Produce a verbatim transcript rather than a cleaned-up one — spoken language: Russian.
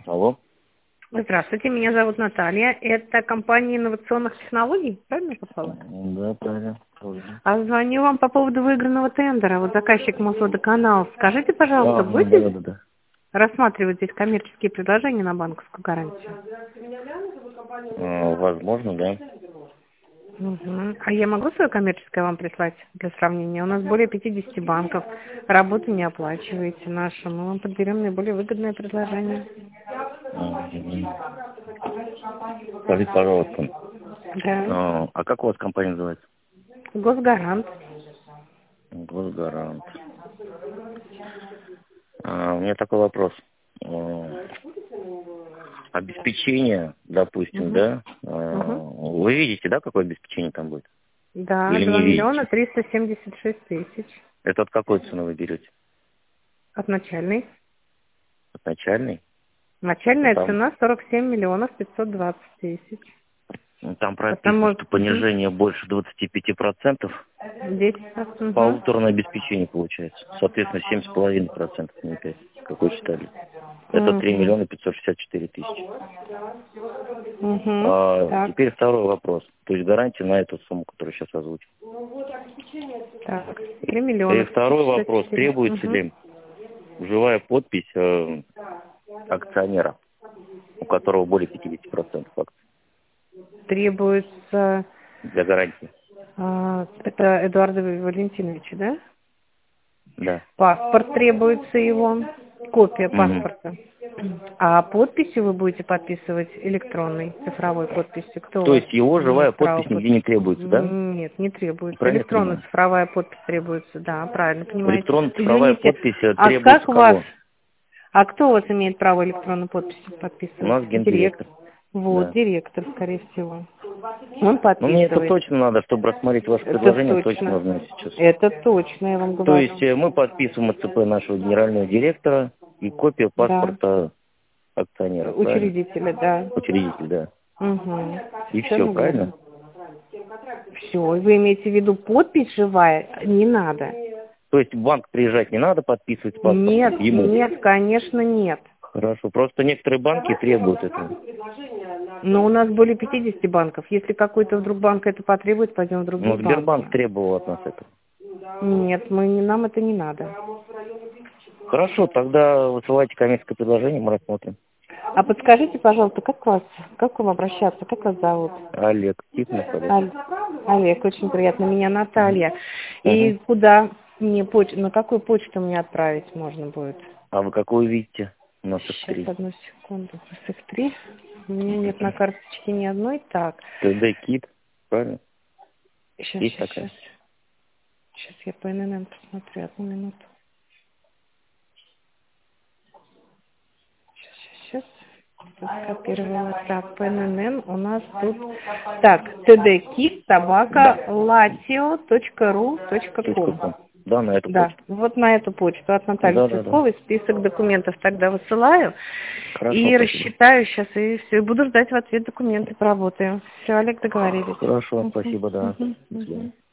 Алло. Здравствуйте, меня зовут Наталья. Это компания инновационных технологий, правильно попала? Да, правильно. А звоню вам по поводу выигранного тендера. Вот заказчик Мосводоканал. Скажите, пожалуйста, А, будете да, да, да. рассматривать здесь коммерческие предложения на банковскую гарантию? А, возможно, да. Угу. А я могу свое коммерческое вам прислать для сравнения? У нас более пятидесяти банков. Работу не оплачиваете нашу. Мы вам подберем наиболее выгодное предложение. Мгм. Скажите, пожалуйста, Да. а, а как у вас компания называется? Госгарант. Госгарант. А, у меня такой вопрос. А, обеспечение, допустим, Угу. да? А, Угу. вы видите, да, какое обеспечение там будет? Да, Или два не миллиона видите? триста семьдесят шесть тысяч. Это от какой цены вы берете? От начальной. От начальной? Ну, Начальная там, цена сорок семь миллионов пятьсот двадцать тысяч. ну, там прописано, Потому что угу. понижение больше двадцати пяти процентов. десять процентов. Угу. Полуторное обеспечение получается. Соответственно, семь с половиной процентов, не пять, как вы считали. Это три Угу. миллиона пятьсот шестьдесят четыре тысячи. Угу. А, Так. теперь второй вопрос. То есть гарантия на эту сумму, которую сейчас озвучил. Так. три И миллиона второй пятьсот шестьдесят вопрос. четыре. Требуется Угу. ли живая подпись э, акционера, у которого более пятидесяти процентов акций Требуется... для гарантии? а, это Эдуарда Валентиновича, да? Да. Паспорт требуется его. Копия Мгм. паспорта. А подписью вы будете подписывать электронной, цифровой подписью? Кто у То вас есть его живая имеет право подпись нигде не подписать? требуется, да? Нет, не требуется. Правильно я Электронная понимаю? цифровая подпись требуется, да, правильно понимаете. Электронно-цифровая Извините, подпись э, а требуется как вас, кого? а кто у вас имеет право электронной подписью У подписывать? нас Директор. гендиректор. Вот, Да. директор, скорее всего. Он Но мне это подписывает. точно надо, чтобы рассмотреть ваше Это предложение, точно точно. нужно сейчас. Это точно, я вам То говорю. есть э, мы подписываем ЦП нашего генерального директора и копия Да. паспорта акционера, правильно? Учредителя, да. Учредитель, да. Угу. И все, Совершенно верно. правильно? Все. Вы имеете в виду подпись живая? Не надо. То есть в банк приезжать не надо подписывать паспорт Нет, ему? нет, конечно, нет. Хорошо. Просто некоторые банки требуют этого. Но у нас более пятидесяти банков. Если какой-то вдруг банк это потребует, пойдем в Но другие банки. Сбербанк требовал от нас этого. Нет, мы не, нам это не надо. Хорошо, тогда высылайте коммерческое предложение, мы рассмотрим. А подскажите, пожалуйста, как вас, как к вам обращаться, как вас зовут? Олег, Тихонов Олег. Олег, Олег, очень приятно, меня Наталья. И Угу. куда мне поч... на какую почту мне отправить можно будет? А вы какую видите? У нас их Сейчас, три. одну секунду. Их три. У меня нет на карточке ни одной. Так. ТД Кит, правильно? Сейчас, Есть сейчас, такая? сейчас. Сейчас я по эн эн эн посмотрю. Одну минуту. Сейчас, сейчас, сейчас. Скопировала. Так, по эн эн эн у нас тут... Так, tdkit собака latio точка ру точка Точка ком. ком. Да, на эту Да, почту. вот на эту почту от Натальи Да, да, да. Цветковой список документов тогда высылаю. Хорошо, И спасибо. рассчитаю сейчас, и все. И буду ждать в ответ документы, поработаем. Все, Олег, договорились. Хорошо, Угу, спасибо, да. угу, До свидания. угу.